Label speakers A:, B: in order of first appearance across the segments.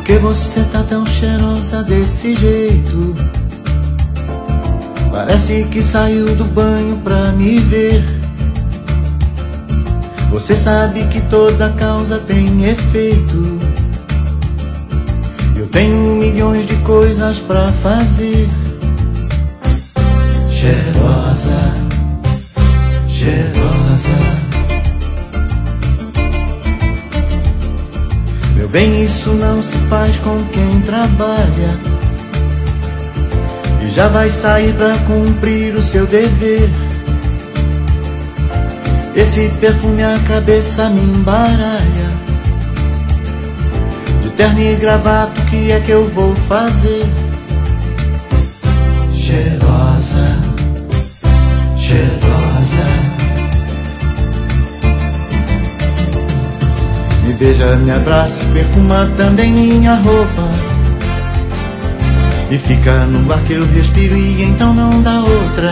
A: que você tá tão cheirosa desse jeito? Parece que saiu do banho pra me ver. Você sabe que toda causa tem efeito. Eu tenho milhões de coisas pra fazer. Cheirosa, cheirosa. Meu bem, isso não se faz com quem trabalha e já vai sair pra cumprir o seu dever. Esse perfume a cabeça me embaralha. De terno e gravata, o que é que eu vou fazer? Cheirosa, cheirosa. Me beija, me abraça, perfuma também minha roupa. E fica no ar que eu respiro e então não dá outra.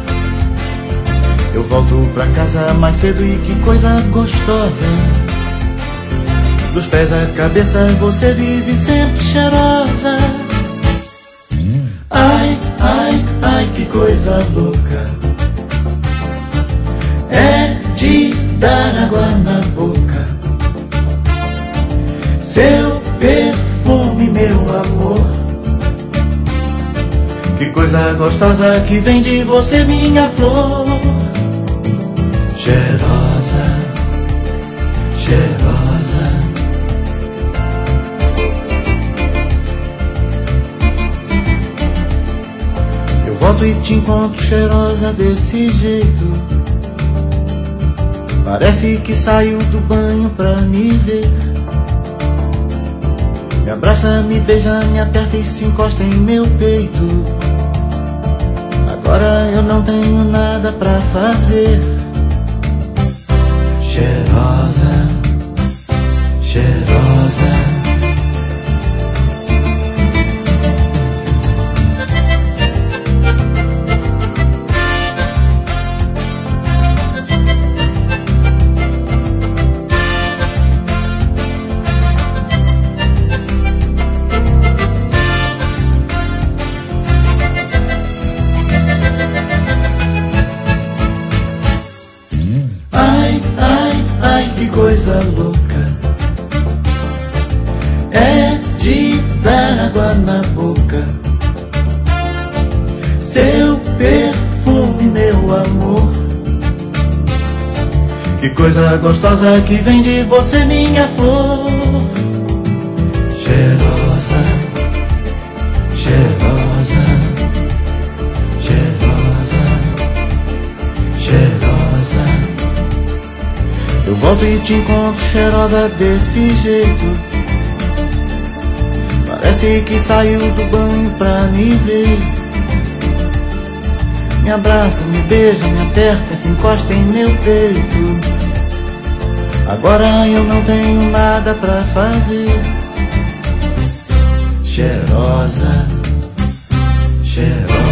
A: Eu volto pra casa mais cedo e que coisa gostosa. Dos pés à cabeça você vive sempre cheirosa. Ai, ai, ai, que coisa louca. É de dar água na boca. Seu perfume, meu amor. Que coisa gostosa que vem de você, minha flor. Cheirosa, cheirosa. Eu volto e te encontro cheirosa desse jeito. Parece que saiu do banho pra me ver. Me abraça, me beija, me aperta e se encosta em meu peito. Agora eu não tenho nada pra fazer. Cheirosa, cheirosa. Que coisa louca. É de dar água na boca. Seu perfume, meu amor. Que coisa gostosa que vem de você, minha flor. Cheirosa, cheirosa, cheirosa, cheirosa. Eu volto e te encontro cheirosa desse jeito. Parece que saiu do banho pra me ver. Me abraça, me beija, me aperta, se encosta em meu peito. Agora eu não tenho nada pra fazer. Cheirosa, cheirosa.